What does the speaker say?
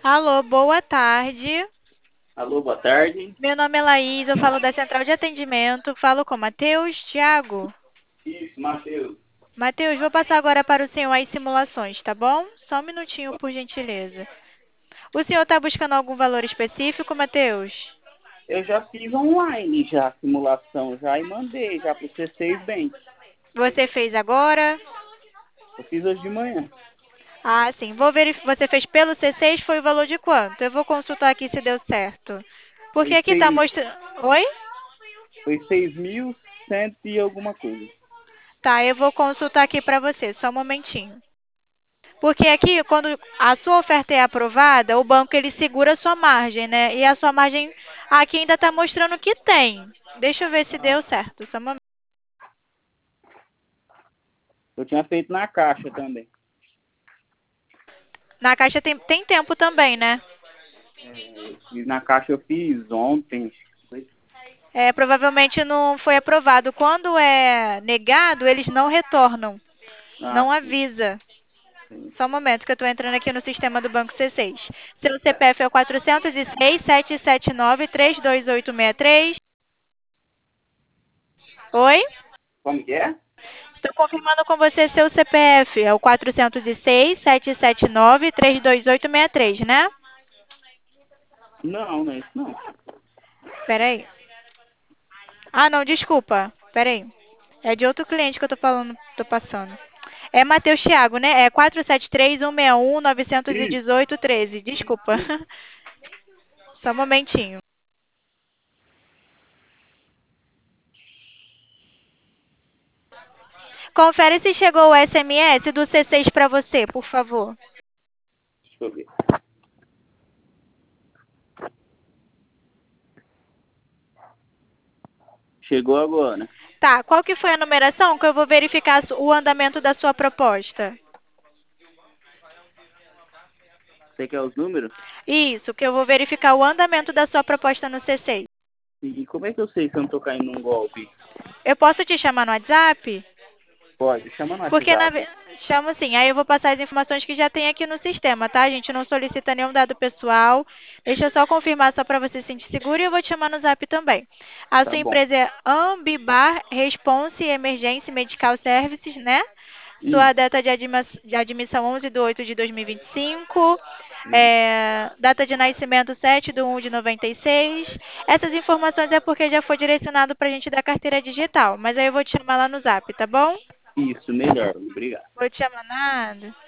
Alô, boa tarde. Alô, boa tarde. Meu nome é Laís, eu falo da Central de Atendimento. Falo com Matheus, Thiago. Isso, Matheus. Matheus, vou passar agora para o senhor as simulações, tá bom? Só um minutinho, por gentileza. O senhor está buscando algum valor específico, Matheus? Eu já fiz online já a simulação já e mandei já para o C6 Bank. Você fez agora? Eu fiz hoje de manhã. Ah, sim. Vou verificar. Você fez pelo C6, foi o valor de quanto? Eu vou consultar aqui se deu certo. Porque Foi aqui está seis, mostrando. Oi? foi 6.100 e alguma coisa. Tá, eu vou consultar aqui para você, só um momentinho. Porque aqui, quando a sua oferta é aprovada, o banco ele segura a sua margem, né? E a sua margem aqui ainda está mostrando que tem. Deixa eu ver se Ah, deu certo. Só um momento. eu tinha feito na caixa também. Na caixa tem tempo também, né? Na caixa eu fiz ontem. É, provavelmente não foi aprovado. Quando é negado, eles não retornam. Ah, Não sim, avisa. sim. Só um momento que eu estou entrando aqui no sistema do Banco C6. Seu Tá. CPF é o 406-779-32863. Oi? Como que é? Estou confirmando com você seu CPF. É o 406-779-32863, né? Não, não é isso não. Espera aí. Ah, não, desculpa. Espera aí. É de outro cliente que eu tô falando, tô passando. É Matheus Thiago, né? É 473-161-918-13. Isso, Desculpa. isso. Só um momentinho. Confere se chegou o SMS do C6 para você, por favor. Deixa eu ver. Chegou agora. Tá, qual que foi a numeração que eu vou verificar o andamento da sua proposta? Você quer os números? Isso, que eu vou verificar o andamento da sua proposta no C6. E como é que eu sei se eu não tô caindo num golpe? Eu posso te chamar no WhatsApp? Pode, chama no Porque WhatsApp. chamo sim, aí eu vou passar as informações que já tem aqui no sistema, tá? A gente não solicita nenhum dado pessoal. Deixa eu só confirmar só para você se sentir seguro e eu vou te chamar no Zap também. A Tá sua bom. empresa é Ambibar Response Emergency Medical Services, né? Sua Isso, data de admissão 11/8 de 2025. isso. Data de nascimento 7/1 de 96. Essas informações é porque já foi direcionado para a gente da carteira digital. Mas aí eu vou te chamar lá no Zap, tá bom? Isso, melhor. Obrigado. Vou te chamar nada.